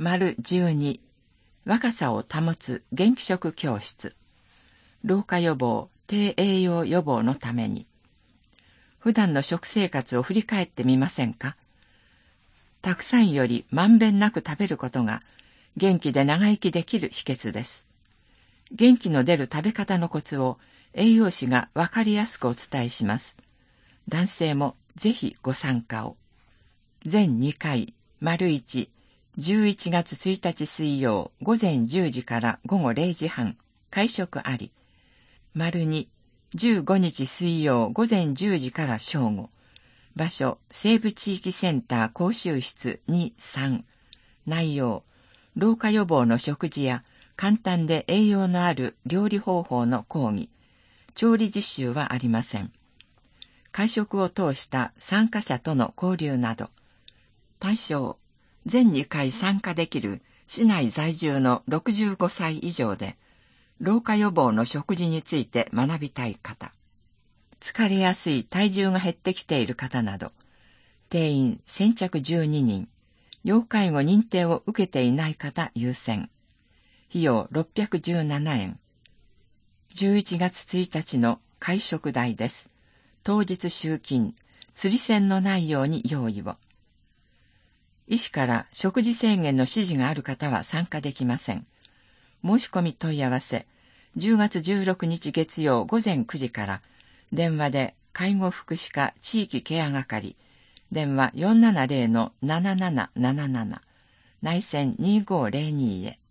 12、若さを保つ元気食教室。老化予防、低栄養予防のために。普段の食生活を振り返ってみませんか？たくさんよりまんべんなく食べることが元気で長生きできる秘訣です。元気の出る食べ方のコツを栄養士がわかりやすくお伝えします。男性もぜひご参加を。全2回、1、11月1日水曜午前10時から午後0時半、会食あり。2、15日水曜午前10時から正午。場所、西部地域センター講習室2、3。内容、老化予防の食事や簡単で栄養のある料理方法の講義。調理実習はありません。会食を通した参加者との交流など。対象、全2回参加できる市内在住の65歳以上で、老化予防の食事について学びたい方。疲れやすい体重が減ってきている方など。定員先着12人。要介護認定を受けていない方優先。費用617円。11月1日の会食代です。当日集金、釣り銭のないように用意を。医師から食事制限の指示がある方は参加できません。申し込み問い合わせ、10月16日月曜午前9時から、電話で介護福祉課地域ケア係、電話 470-7777、内線2502へ。